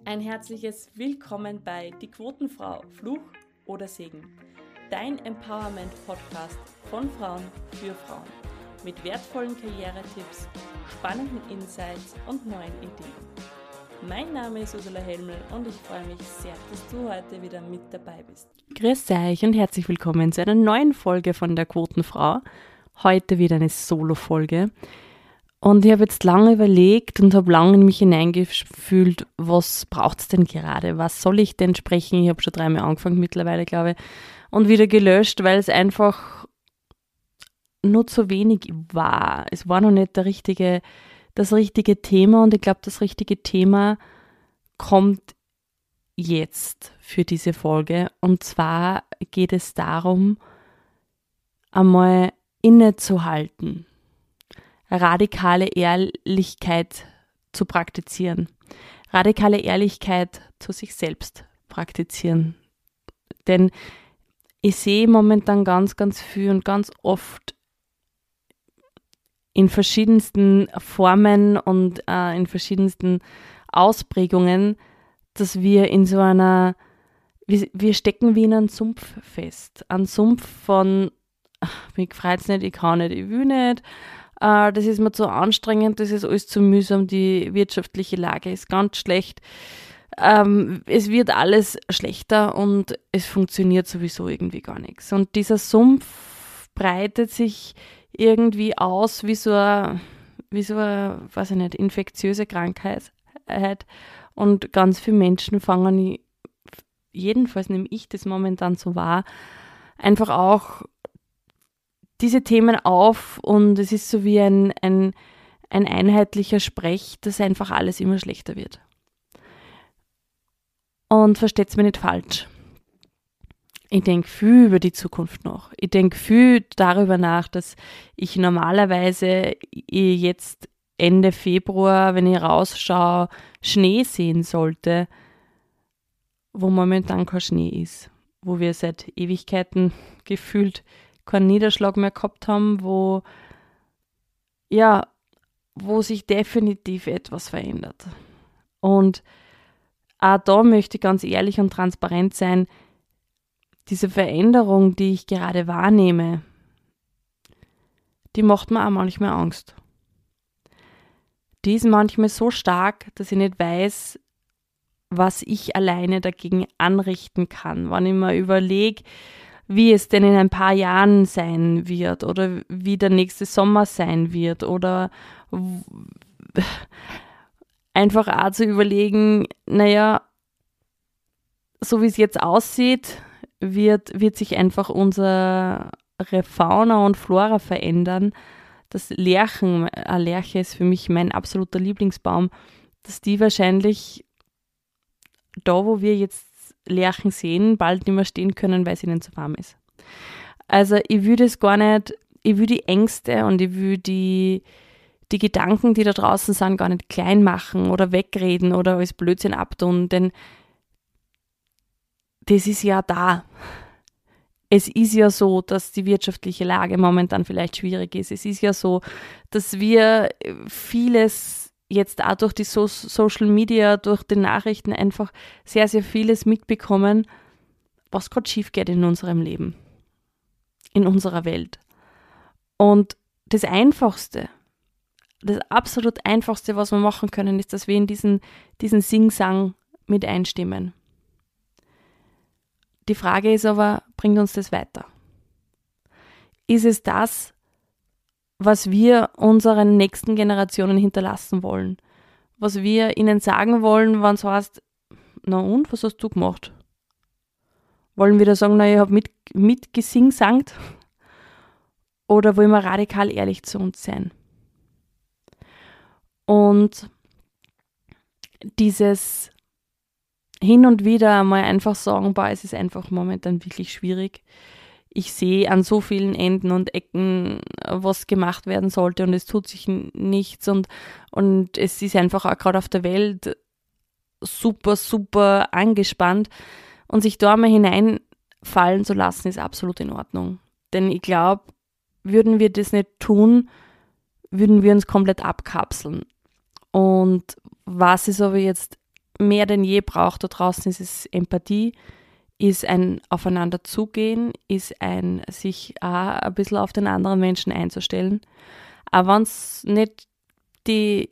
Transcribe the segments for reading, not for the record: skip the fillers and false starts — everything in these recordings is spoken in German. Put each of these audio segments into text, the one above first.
Ein herzliches Willkommen bei Die Quotenfrau, Fluch oder Segen. Dein Empowerment-Podcast von Frauen für Frauen. Mit wertvollen Karrieretipps, spannenden Insights und neuen Ideen. Mein Name ist Ursula Helmel und ich freue mich sehr, dass du heute wieder mit dabei bist. Grüß euch und herzlich willkommen zu einer neuen Folge von der Quotenfrau. Heute wieder eine Solo-Folge. Und ich habe jetzt lange überlegt und habe lange in mich hineingefühlt, was braucht es denn gerade? Was soll ich denn sprechen? Ich habe schon 3-mal angefangen mittlerweile, glaube ich. Und wieder gelöscht, weil es einfach nur zu wenig war. Es war noch nicht das richtige Thema und ich glaube, das richtige Thema kommt jetzt für diese Folge. Und zwar geht es darum, einmal innezuhalten. Radikale Ehrlichkeit zu praktizieren. Radikale Ehrlichkeit zu sich selbst praktizieren. Denn ich sehe momentan ganz, ganz viel und ganz oft in verschiedensten Formen und in verschiedensten Ausprägungen, dass wir in so einer, wir stecken wie in einem Sumpf fest. Ein Sumpf von, mich freut's nicht, ich kann nicht, ich will nicht, das ist mir zu anstrengend, das ist alles zu mühsam, die wirtschaftliche Lage ist ganz schlecht, es wird alles schlechter und es funktioniert sowieso irgendwie gar nichts. Und dieser Sumpf breitet sich irgendwie aus wie so eine, weiß ich nicht, infektiöse Krankheit und ganz viele Menschen fangen, jedenfalls nehme ich das momentan so wahr, einfach auch diese Themen auf und es ist so wie ein einheitlicher Sprech, dass einfach alles immer schlechter wird. Und versteht's mir nicht falsch. Ich denke viel über die Zukunft nach. Ich denke viel darüber nach, dass ich normalerweise jetzt Ende Februar, wenn ich rausschaue, Schnee sehen sollte, wo momentan kein Schnee ist. Wo wir seit Ewigkeiten gefühlt keinen Niederschlag mehr gehabt haben, wo sich definitiv etwas verändert. Und auch da möchte ich ganz ehrlich und transparent sein, diese Veränderung, die ich gerade wahrnehme, die macht mir auch manchmal Angst. Die ist manchmal so stark, dass ich nicht weiß, was ich alleine dagegen anrichten kann. Wenn ich mir überlege, wie es denn in ein paar Jahren sein wird oder wie der nächste Sommer sein wird oder einfach auch zu überlegen, naja, so wie es jetzt aussieht, wird sich einfach unsere Fauna und Flora verändern. Das Lärchen, eine Lärche ist für mich mein absoluter Lieblingsbaum, dass die wahrscheinlich da, wo wir jetzt Lärchen sehen, bald nicht mehr stehen können, weil es ihnen zu warm ist. Also ich will das gar nicht, ich will die Ängste und ich will die Gedanken, die da draußen sind, gar nicht klein machen oder wegreden oder als Blödsinn abtun, denn das ist ja da. Es ist ja so, dass die wirtschaftliche Lage momentan vielleicht schwierig ist. Es ist ja so, dass wir vieles jetzt auch durch die Social Media, durch die Nachrichten einfach sehr, sehr vieles mitbekommen, was gerade schief geht in unserem Leben, in unserer Welt. Und das Einfachste, das absolut Einfachste, was wir machen können, ist, dass wir in diesen Sing-Sang mit einstimmen. Die Frage ist aber, bringt uns das weiter? Ist es das, was wir unseren nächsten Generationen hinterlassen wollen? Was wir ihnen sagen wollen, wenn es heißt, na und, was hast du gemacht? Wollen wir da sagen, na, ich habe mitgesing-sangt? Oder wollen wir radikal ehrlich zu uns sein? Und dieses hin und wieder mal einfach sagen, es ist einfach momentan wirklich schwierig. Ich sehe an so vielen Enden und Ecken, was gemacht werden sollte und es tut sich nichts und es ist einfach auch gerade auf der Welt super, super angespannt und sich da mal hineinfallen zu lassen, ist absolut in Ordnung. Denn ich glaube, würden wir das nicht tun, würden wir uns komplett abkapseln. Und was ist aber jetzt mehr denn je braucht da draußen, ist es Empathie, ist ein Aufeinander zugehen, ist ein sich auch ein bisschen auf den anderen Menschen einzustellen. Auch wenn es nicht die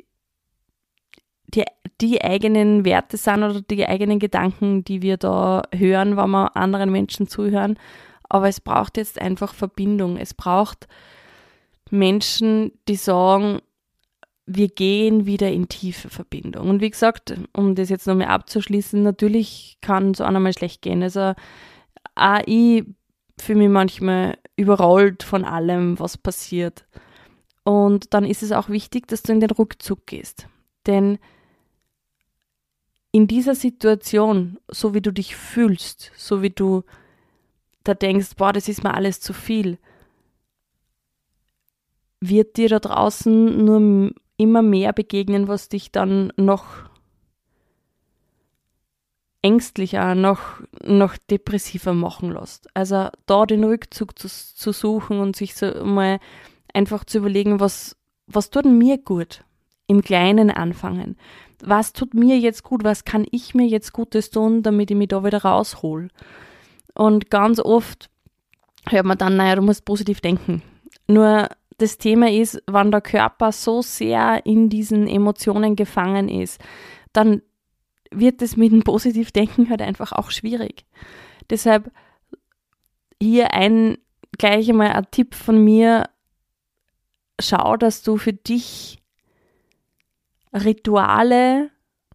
eigenen Werte sind oder die eigenen Gedanken, die wir da hören, wenn wir anderen Menschen zuhören. Aber es braucht jetzt einfach Verbindung. Es braucht Menschen, die sagen, wir gehen wieder in tiefe Verbindung. Und wie gesagt, um das jetzt nochmal abzuschließen, natürlich kann es auch einmal schlecht gehen. Also auch ich fühle mich manchmal überrollt von allem, was passiert. Und dann ist es auch wichtig, dass du in den Rückzug gehst. Denn in dieser Situation, so wie du dich fühlst, so wie du da denkst, boah, das ist mir alles zu viel, wird dir da draußen nur immer mehr begegnen, was dich dann noch ängstlicher, noch depressiver machen lässt. Also da den Rückzug zu suchen und sich so mal einfach zu überlegen, was tut mir gut? Im Kleinen anfangen. Was tut mir jetzt gut? Was kann ich mir jetzt Gutes tun, damit ich mich da wieder raushole? Und ganz oft hört man dann, naja, du musst positiv denken. Nur das Thema ist, wenn der Körper so sehr in diesen Emotionen gefangen ist, dann wird es mit dem Positivdenken halt einfach auch schwierig. Deshalb hier gleich einmal ein Tipp von mir: Schau, dass du für dich Rituale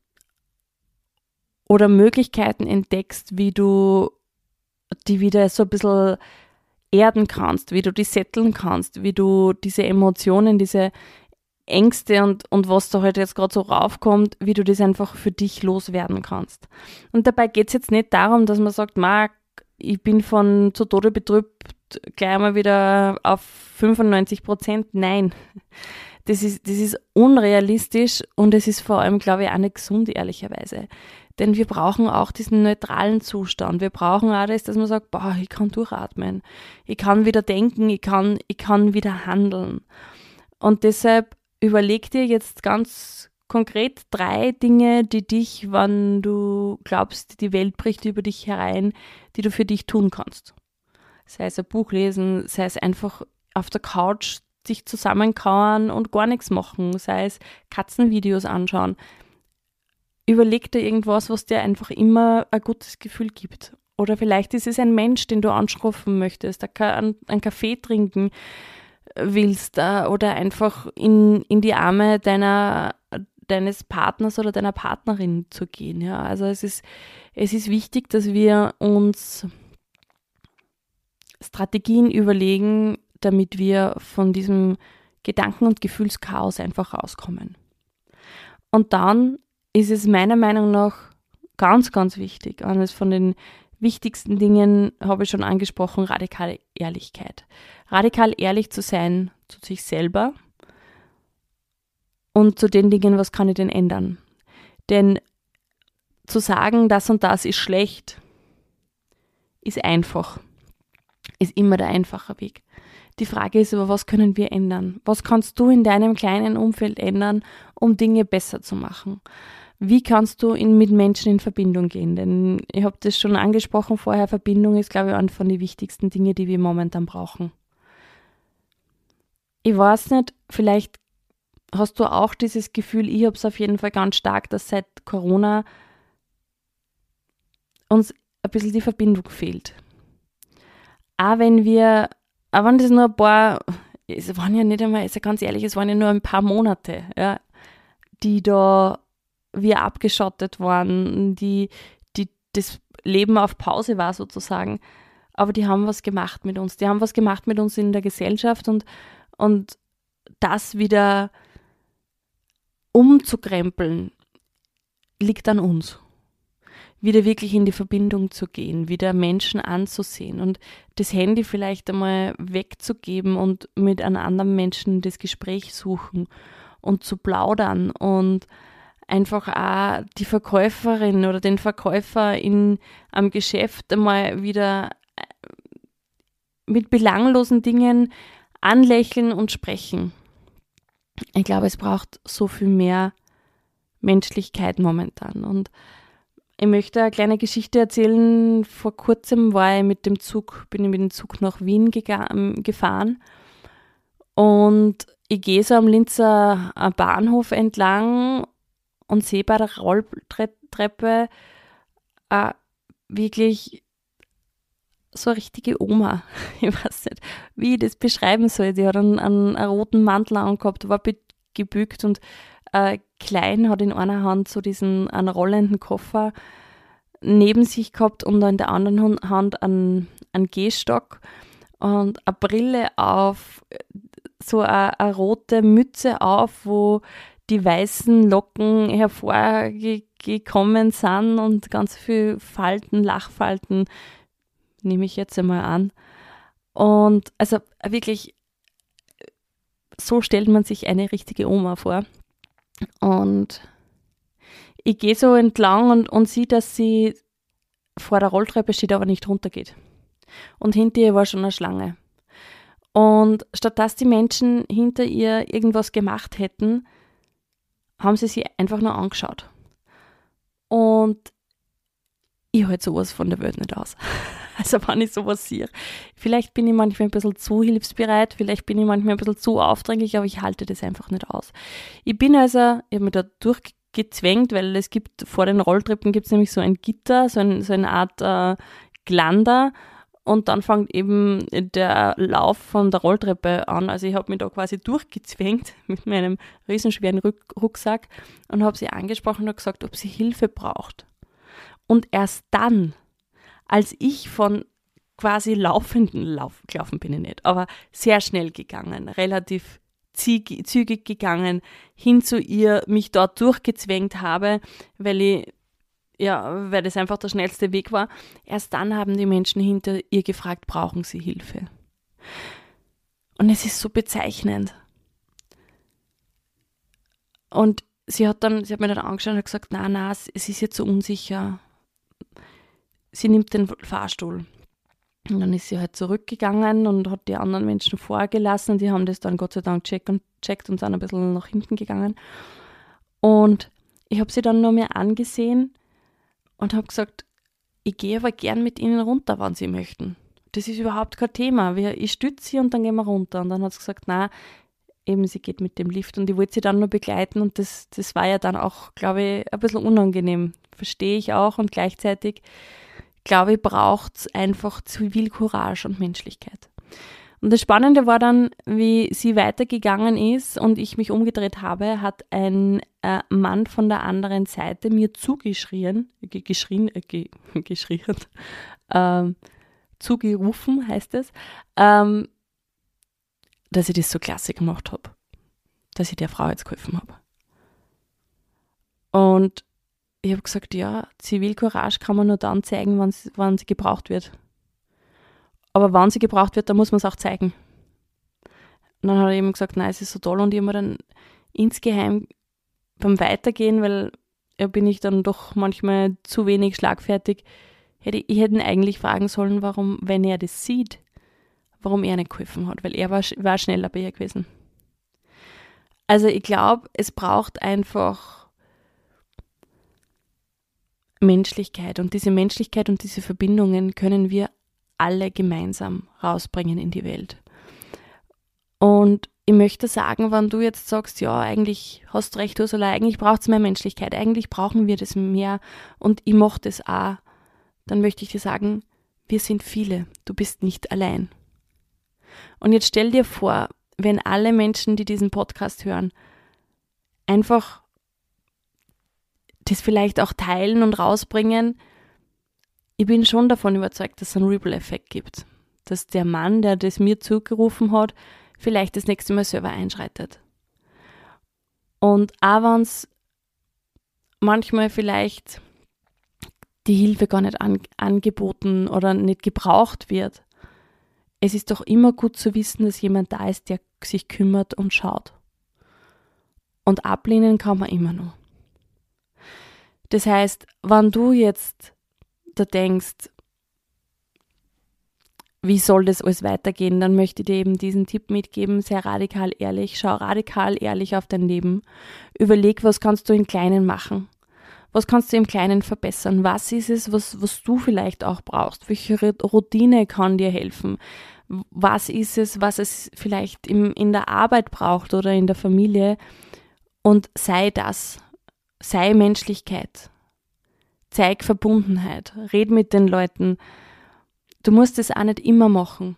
oder Möglichkeiten entdeckst, wie du die wieder so ein bisschen erden kannst, wie du die setteln kannst, wie du diese Emotionen, diese Ängste und was da halt jetzt gerade so raufkommt, wie du das einfach für dich loswerden kannst. Und dabei geht es jetzt nicht darum, dass man sagt, ich bin von zu Tode betrübt gleich mal wieder auf 95%. Nein, das ist unrealistisch und es ist vor allem, glaube ich, auch nicht gesund, ehrlicherweise. Denn wir brauchen auch diesen neutralen Zustand. Wir brauchen auch das, dass man sagt, ich kann durchatmen, ich kann wieder denken, ich kann wieder handeln. Und deshalb überleg dir jetzt ganz konkret 3 Dinge, die dich, wenn du glaubst, die Welt bricht über dich herein, die du für dich tun kannst. Sei es ein Buch lesen, sei es einfach auf der Couch sich zusammenkauern und gar nichts machen, sei es Katzenvideos anschauen. Überleg dir irgendwas, was dir einfach immer ein gutes Gefühl gibt. Oder vielleicht ist es ein Mensch, den du anschrufen möchtest, einen Kaffee trinken willst oder einfach in die Arme deines Partners oder deiner Partnerin zu gehen. Ja? Also es ist wichtig, dass wir uns Strategien überlegen, damit wir von diesem Gedanken- und Gefühlschaos einfach rauskommen. Und dann ist es meiner Meinung nach ganz, ganz wichtig, eines von den wichtigsten Dingen habe ich schon angesprochen, radikale Ehrlichkeit. Radikal ehrlich zu sein zu sich selber und zu den Dingen, was kann ich denn ändern. Denn zu sagen, das und das ist schlecht, ist einfach, ist immer der einfache Weg. Die Frage ist aber, was können wir ändern? Was kannst du in deinem kleinen Umfeld ändern, um Dinge besser zu machen? Wie kannst du mit Menschen in Verbindung gehen? Denn ich habe das schon angesprochen vorher, Verbindung ist, glaube ich, eine von den wichtigsten Dingen, die wir momentan brauchen. Ich weiß nicht, vielleicht hast du auch dieses Gefühl, ich habe es auf jeden Fall ganz stark, dass seit Corona uns ein bisschen die Verbindung fehlt. Auch wenn das nur es waren ja nicht einmal, ist ja ganz ehrlich, es waren ja nur ein paar Monate, ja, die da wir abgeschottet waren, die das Leben auf Pause war sozusagen, aber die haben was gemacht mit uns. Die haben was gemacht mit uns in der Gesellschaft und das wieder umzukrempeln, liegt an uns. Wieder wirklich in die Verbindung zu gehen, wieder Menschen anzusehen und das Handy vielleicht einmal wegzugeben und mit einem anderen Menschen das Gespräch suchen und zu plaudern und einfach auch die Verkäuferin oder den Verkäufer am Geschäft einmal wieder mit belanglosen Dingen anlächeln und sprechen. Ich glaube, es braucht so viel mehr Menschlichkeit momentan. Und ich möchte eine kleine Geschichte erzählen. Vor kurzem bin ich mit dem Zug nach Wien gefahren und ich gehe so am Linzer Bahnhof entlang und sehe bei der Rolltreppe wirklich so eine richtige Oma. Ich weiß nicht, wie ich das beschreiben soll. Die hat einen roten Mantel angehabt, war gebückt und klein, hat in einer Hand so einen rollenden Koffer neben sich gehabt und in der anderen Hand einen Gehstock und eine Brille auf, so eine rote Mütze auf, wo die weißen Locken hervorgekommen sind und ganz viel Falten, Lachfalten, nehme ich jetzt einmal an. Und also wirklich, so stellt man sich eine richtige Oma vor. Und ich gehe so entlang und sehe, dass sie vor der Rolltreppe steht, aber nicht runtergeht. Und hinter ihr war schon eine Schlange. Und statt dass die Menschen hinter ihr irgendwas gemacht hätten, haben sie einfach nur angeschaut. Und ich halte sowas von der Welt nicht aus. Also wenn ich sowas sehe. Vielleicht bin ich manchmal ein bisschen zu hilfsbereit, vielleicht bin ich manchmal ein bisschen zu aufdringlich, aber ich halte das einfach nicht aus. Ich habe mich da durchgezwängt, weil es gibt, vor den Rolltreppen gibt es nämlich so ein Gitter, so eine Art Glander, und dann fängt eben der Lauf von der Rolltreppe an. Also ich habe mich da quasi durchgezwängt mit meinem riesenschweren Rucksack und habe sie angesprochen und gesagt, ob sie Hilfe braucht. Und erst dann, als ich von quasi gelaufen bin ich nicht, aber sehr schnell gegangen, relativ zügig gegangen, hin zu ihr, mich dort durchgezwängt habe, weil das einfach der schnellste Weg war. Erst dann haben die Menschen hinter ihr gefragt, brauchen sie Hilfe? Und es ist so bezeichnend. Und sie hat mir dann angeschaut und gesagt, nein, es ist jetzt so unsicher. Sie nimmt den Fahrstuhl. Und dann ist sie halt zurückgegangen und hat die anderen Menschen vorgelassen. Die haben das dann Gott sei Dank checkt und sind ein bisschen nach hinten gegangen. Und ich habe sie dann noch mehr angesehen und habe gesagt, ich gehe aber gern mit ihnen runter, wenn sie möchten. Das ist überhaupt kein Thema. Ich stütze sie und dann gehen wir runter. Und dann hat sie gesagt, nein, eben sie geht mit dem Lift. Und ich wollte sie dann nur begleiten und das war ja dann auch, glaube ich, ein bisschen unangenehm. Verstehe ich auch, und gleichzeitig, glaube ich, braucht es einfach Zivilcourage und Menschlichkeit. Und das Spannende war dann, wie sie weitergegangen ist und ich mich umgedreht habe, hat ein Mann von der anderen Seite mir zugerufen heißt es, dass ich das so klasse gemacht habe, dass ich der Frau jetzt geholfen habe. Und ich habe gesagt, ja, Zivilcourage kann man nur dann zeigen, wenn sie gebraucht wird. Aber wenn sie gebraucht wird, dann muss man es auch zeigen. Und dann hat er eben gesagt, nein, es ist so toll. Und ich habe mir dann insgeheim beim Weitergehen, weil bin ich dann doch manchmal zu wenig schlagfertig, ich hätte ihn eigentlich fragen sollen, warum, wenn er das sieht, warum er nicht geholfen hat, weil er war schneller bei ihr gewesen. Also ich glaube, es braucht einfach Menschlichkeit, und diese Menschlichkeit und diese Verbindungen können wir alle gemeinsam rausbringen in die Welt. Und ich möchte sagen, wenn du jetzt sagst, ja, eigentlich hast du recht, Ursula, eigentlich braucht es mehr Menschlichkeit, eigentlich brauchen wir das mehr und ich mache das auch, dann möchte ich dir sagen, wir sind viele, du bist nicht allein. Und jetzt stell dir vor, wenn alle Menschen, die diesen Podcast hören, einfach das vielleicht auch teilen und rausbringen. Ich bin schon davon überzeugt, dass es einen Ripple-Effekt gibt. Dass der Mann, der das mir zugerufen hat, vielleicht das nächste Mal selber einschreitet. Und auch wenn es manchmal vielleicht die Hilfe gar nicht angeboten oder nicht gebraucht wird, es ist doch immer gut zu wissen, dass jemand da ist, der sich kümmert und schaut. Und ablehnen kann man immer noch. Das heißt, wenn du jetzt da denkst, wie soll das alles weitergehen, dann möchte ich dir eben diesen Tipp mitgeben, sei radikal ehrlich, schau radikal ehrlich auf dein Leben, überleg, was kannst du im Kleinen machen, was kannst du im Kleinen verbessern, was ist es, was du vielleicht auch brauchst, welche Routine kann dir helfen, was ist es, was es vielleicht in der Arbeit braucht oder in der Familie, und sei Menschlichkeit, zeig Verbundenheit, red mit den Leuten. Du musst es auch nicht immer machen,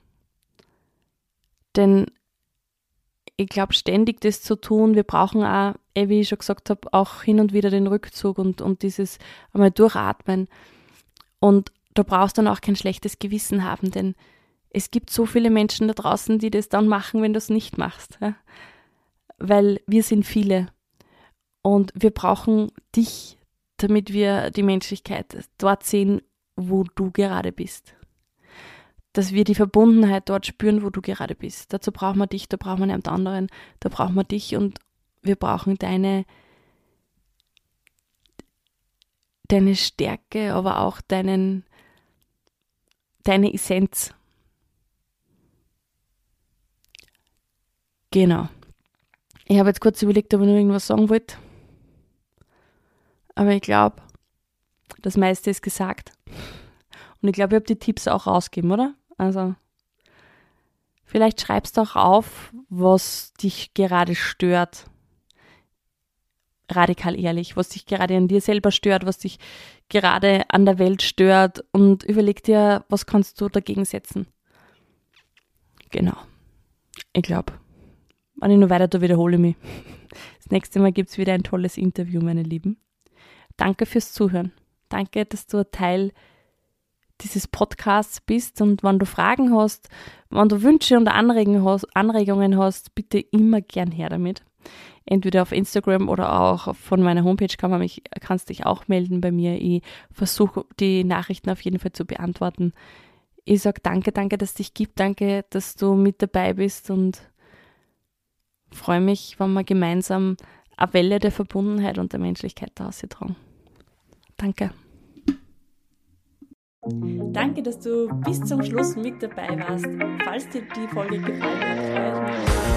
denn ich glaube, ständig das zu tun, wir brauchen auch, wie ich schon gesagt habe, auch hin und wieder den Rückzug und dieses einmal durchatmen. Und da brauchst du dann auch kein schlechtes Gewissen haben, denn es gibt so viele Menschen da draußen, die das dann machen, wenn du es nicht machst. Ja? Weil wir sind viele und wir brauchen dich, damit wir die Menschlichkeit dort sehen, wo du gerade bist. Dass wir die Verbundenheit dort spüren, wo du gerade bist. Dazu brauchen wir dich, da brauchen wir niemand anderen, da brauchen wir dich und wir brauchen deine Stärke, aber auch deine Essenz. Genau. Ich habe jetzt kurz überlegt, ob ich noch irgendwas sagen wollte. Aber ich glaube, das meiste ist gesagt. Und ich glaube, ich habe die Tipps auch rausgegeben, oder? Also, vielleicht schreibst du auch auf, was dich gerade stört. Radikal ehrlich, was dich gerade an dir selber stört, was dich gerade an der Welt stört, und überleg dir, was kannst du dagegen setzen. Genau. Ich glaube, wenn ich noch weiter tue, wiederhole ich mich. Das nächste Mal gibt es wieder ein tolles Interview, meine Lieben. Danke fürs Zuhören. Danke, dass du ein Teil dieses Podcasts bist, und wenn du Fragen hast, wenn du Wünsche und Anregungen hast, bitte immer gern her damit. Entweder auf Instagram oder auch von meiner Homepage kannst dich auch melden bei mir. Ich versuche, die Nachrichten auf jeden Fall zu beantworten. Ich sage danke, dass es dich gibt, danke, dass du mit dabei bist, und freue mich, wenn wir gemeinsam eine Welle der Verbundenheit und der Menschlichkeit da austragen. Danke. Danke, dass du bis zum Schluss mit dabei warst. Falls dir die Folge gefallen hat, freue ich mich